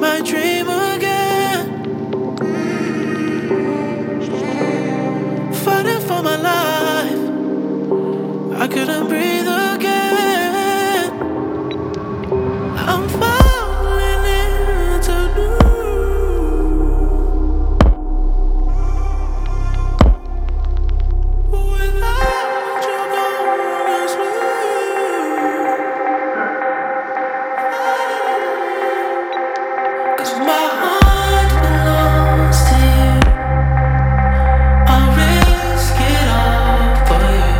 my dream again. Fighting for my life, I couldn't breathe again. I'm falling into new. Without you going to sleep. 'Cause my heart belongs to you. I'll risk it all for you.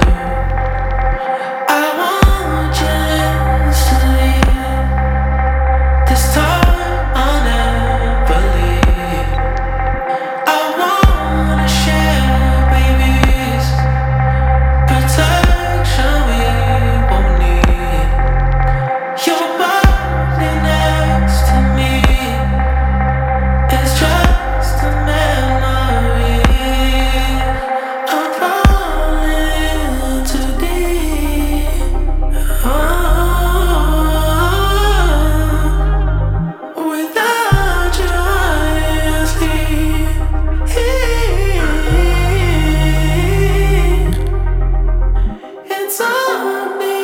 I want you instantly. This time I'll never leave. I wanna share babies, protection we won't need. Your body next to me is just a memory. I'm falling too deep. Without you, I sleep. It's on the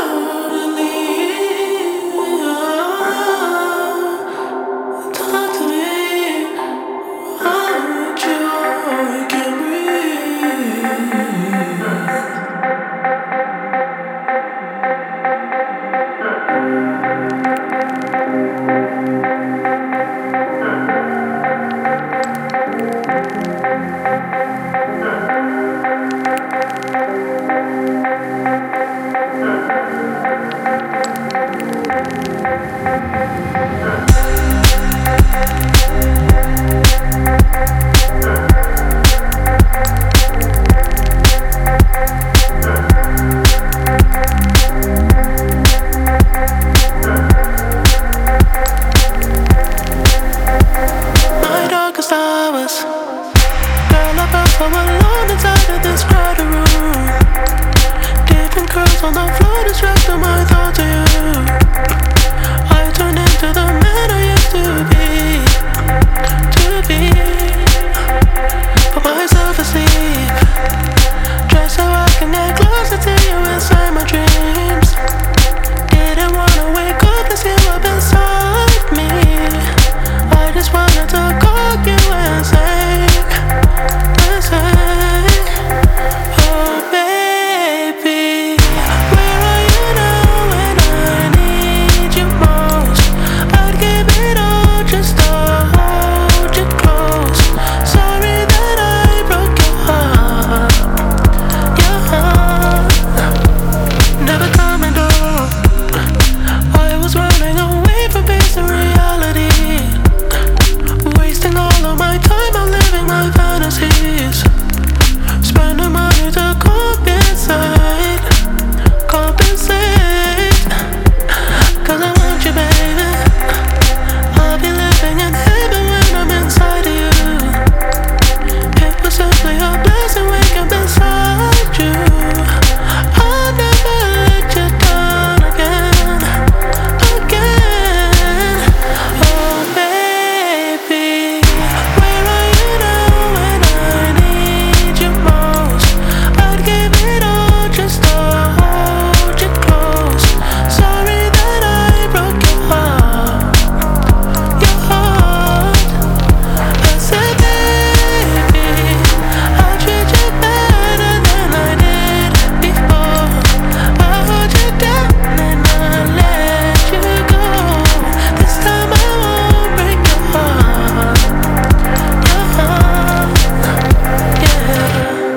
talk to me. Without you, I can't breathe. My darkest hours, girl, I felt so alone inside of this crowded room. Different curls on the floor distracted my thoughts of you. I turned into the man I used to be. Put myself asleep, just so I can get closer to you inside my dreams. Didn't wanna wake up and see you up inside me. I just wanted to call you and say, oh baby, where are you now when I need you most? I'd give it all just to hold you close. Sorry that I broke your heart, your heart. Never coming home. I was running away from facing reality, wasting all of my time out living my fantasies. Spending money to compensate. 'Cause I want you, baby. I'll be living in heaven when I'm inside of you. It was simply a blessing waking up inside you. I'll never let you down again, again. Oh baby, where are you now when I need you most? I'd give it all just to hold you close. Sorry that I broke your heart, your heart. I said, baby, I'll treat you better than I did before. I'll hold you down and not let you go. This time I won't break your heart, yeah.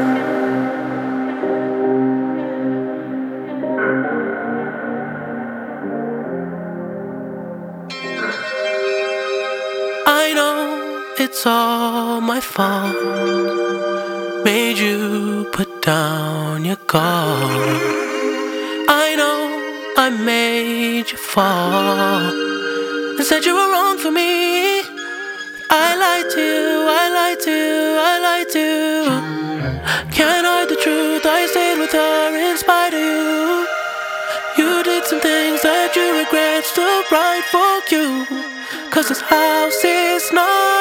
I know it's all my fault. Made you put down your guard. I know I made you fall and said you were wrong for me. I lied to you, I lied to you, I lied to you. Can't hide the truth, I stayed with her in spite of you. You did some things that you regret, still right for you. 'cause this house is not